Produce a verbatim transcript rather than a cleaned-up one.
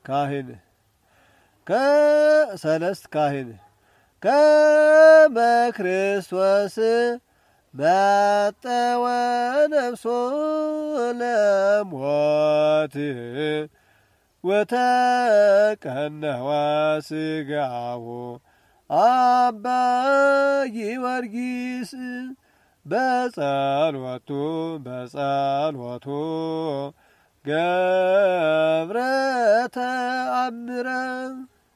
ካህን ከሰለስት ካህን ከመ ክርስቶስ መጠወ ነፍሶ ለሞት ወተቀነወ ሥጋው አባ ጊዮርጊስ በጸሎቱ በጸሎቱ ገብረ ተአምረ